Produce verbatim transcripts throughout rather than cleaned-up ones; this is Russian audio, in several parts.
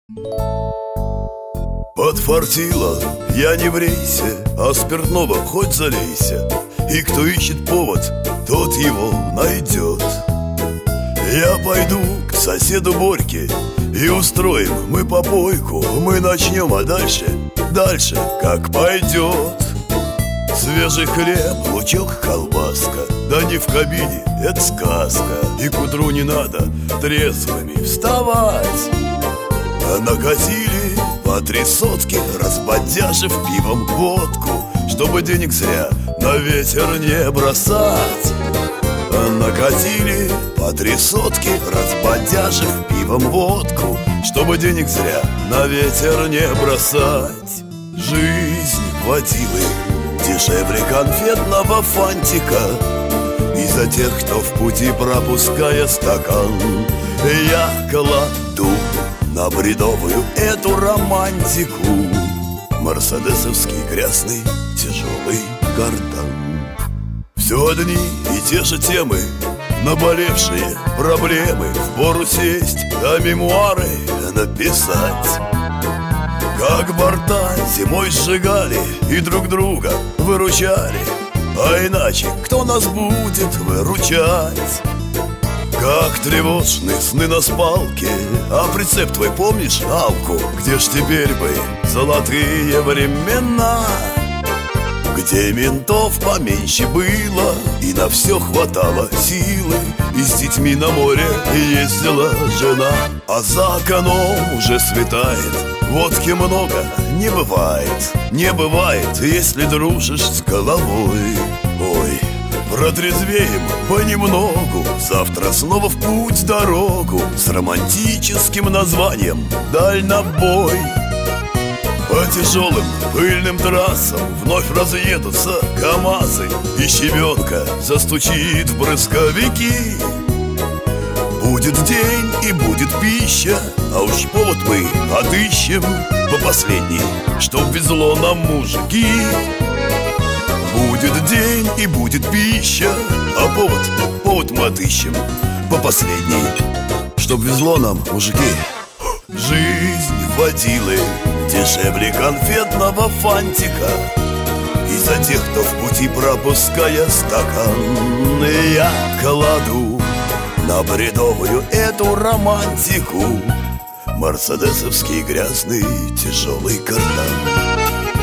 Подфартило, я не в рейсе, а спиртного хоть залейся. И кто ищет повод, тот его найдет. Я пойду к соседу Борьке и устроим мы попойку. Мы начнем, а дальше, дальше как пойдет. Свежий хлеб, лучок, колбаска, да не в кабине, это сказка. И к утру не надо трезвыми вставать. А накатили по три сотки, разбодяжив пивом водку, чтобы денег зря на ветер не бросать. А накатили по три сотки, разбодяжив пивом водку, чтобы денег зря на ветер не бросать. Жизнь водилы дешевле конфетного фантика. И за тех, кто в пути, пропуская стакан, я кладу на бредовую эту романтику мерседесовский грязный тяжелый кардан. Все одни и те же темы, наболевшие проблемы. Впору сесть, а мемуары написать. Как борта зимой сжигали и друг друга выручали, а иначе кто нас будет выручать? Как тревожны сны на спалке, а прицеп твой помнишь, Алку? Где ж теперь бы золотые времена, где ментов поменьше было и на все хватало силы, и с детьми на море ездила жена. А за окном уже светает, водки много не бывает. Не бывает, если дружишь с головой. Ой, протрезвеем понемногу, завтра снова в путь дорогу с романтическим названием «Дальнобой». По тяжелым пыльным трассам вновь разъедутся КамАЗы, и щебенка застучит в брызговики. Будет день и будет пища, а уж повод мы отыщем по последней, чтоб везло нам, мужики. Будет день и будет пища, а повод, повод мы отыщем по последней, чтоб везло нам, мужики. Жизнь водилы дешевле конфетного фантика. И за тех, кто в пути, пропуская стакан, я кладу на бредовую эту романтику мерседесовский грязный тяжелый кардан.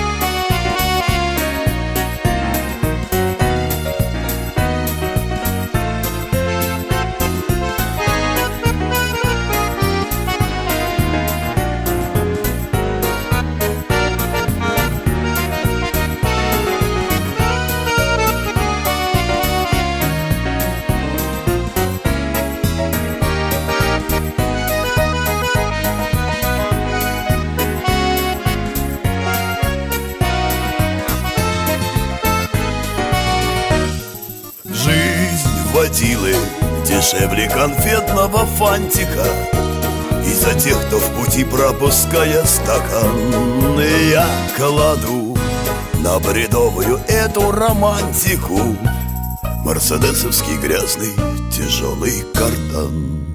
Водилы дешевле конфетного фантика. И за тех, кто в пути, пропуская стакан, я кладу на бредовую эту романтику мерседесовский грязный тяжелый кардан.